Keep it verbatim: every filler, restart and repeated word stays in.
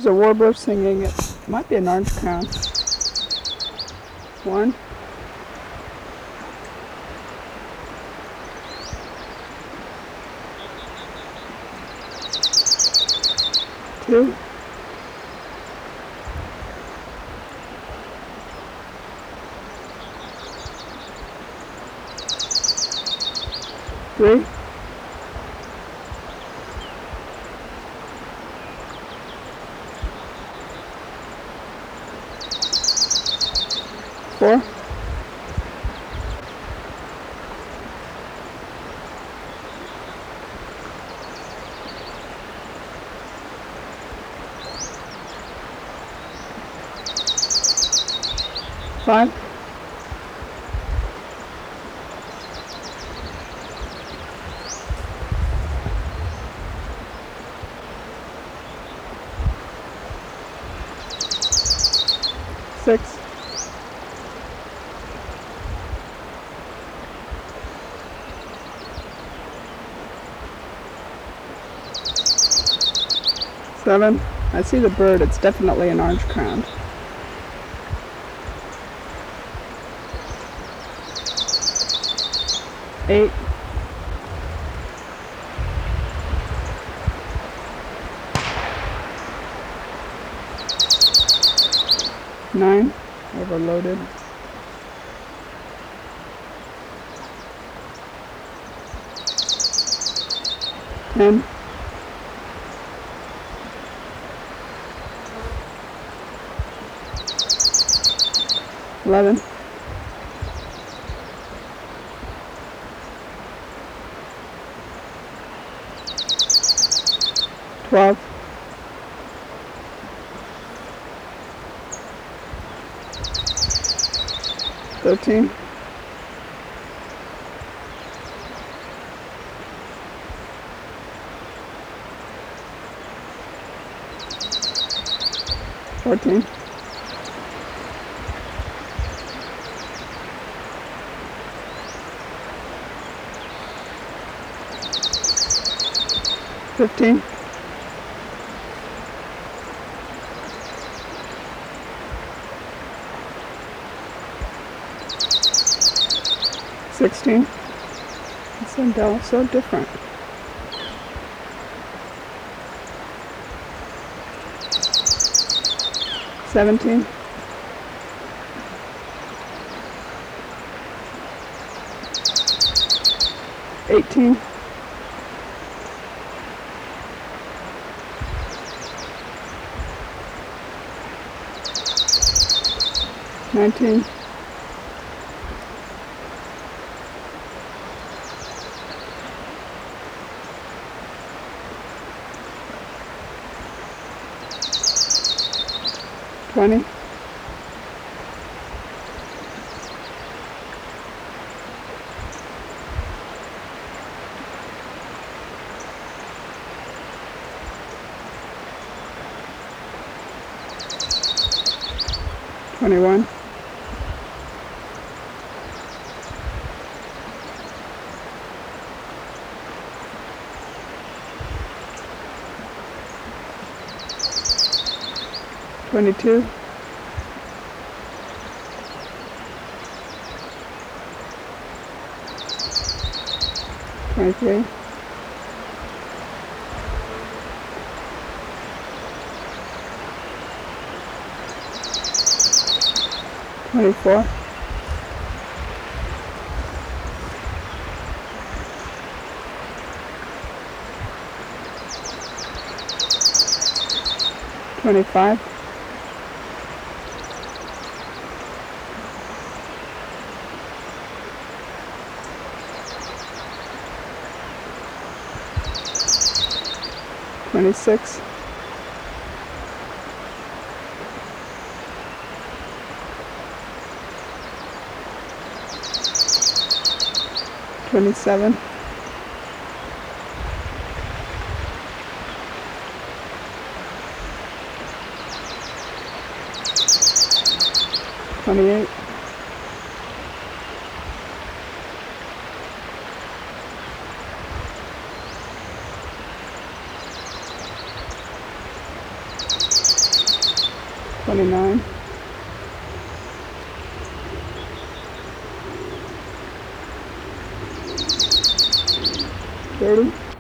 There's a warbler singing. It might be an orange crown. One. Two. Three. Four. Five. Six. Seven. I see the bird. It's definitely an orange crown. Eight. Nine. Overloaded. Ten. Eleven. Twelve. Thirteen. Fourteen. Fifteen. Sixteen. This Sandell is so different. Seventeen. Eighteen. Nineteen. Twenty. Twenty-one. Twenty-two. Twenty-three. Twenty-four. Twenty-five. Twenty-six. Twenty-seven. Twenty-eight. twenty-nine. thirty.